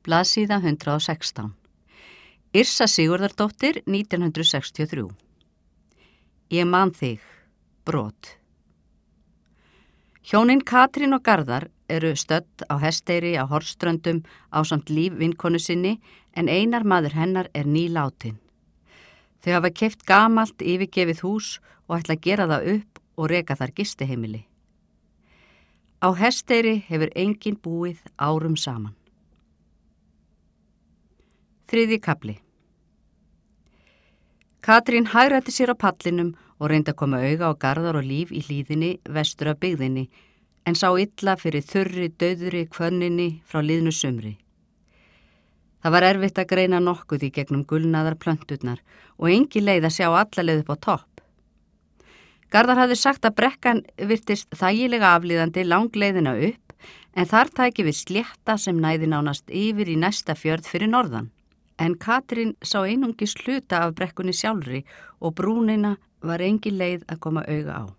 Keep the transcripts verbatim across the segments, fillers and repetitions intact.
Blaðsíða hundrað og sextán. Yrsa Sigurðardóttir, nítján hundruð sextíu og þrjú. Ég man þig, brot. Hjónin Katrín og Garðar eru stödd á Hesteyri á Hornströndum ásamt Líf vinkonu sinni en Einar maður hennar er nýlátin. Þau hafa keypt gamalt yfirgefið hús og ætla að gera það upp og reka þar gistiheimili. Á Hesteyri hefur enginn búið árum saman. Þriðji kafli. Katrín hagrætti sér á pallinum og reyndi að koma auga á Garðar og Líf í hlíðinni vestur af byggðinni en sá illa fyrir þurri, dauðri kvönninni frá liðnu sumri. Það var erfitt að greina nokkuð í gegnum gulnaðar plönturnar og engin leið að sjá alla leið upp á topp. Garðar hafði sagt að brekkan virtist þægilega aflíðandi langleiðina upp en þar tæki við slétta sem næði nánast yfir í næsta fjörð fyrir norðan. En Katrín sá einungis hluta af brekkunni sjálfri og brúnina var engin leið að koma auga á.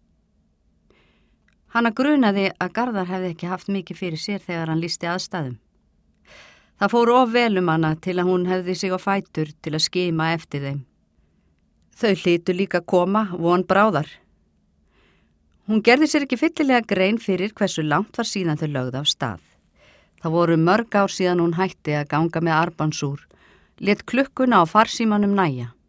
Hanna grunaði að Garðar hefði ekki haft mikið fyrir sér þegar hann lýsti aðstæðum. Það fór of vel um hana til að hún hefði sig á fætur til að skima eftir þeim. Þau hlytu líka koma von bráðar. Hún gerði sér ekki fyllilega grein fyrir hversu langt var síðan þau lögðu af stað. Það voru mörg ár síðan hún hætti að ganga með armbandsúr, lét klukkuna á farsímanum nægja.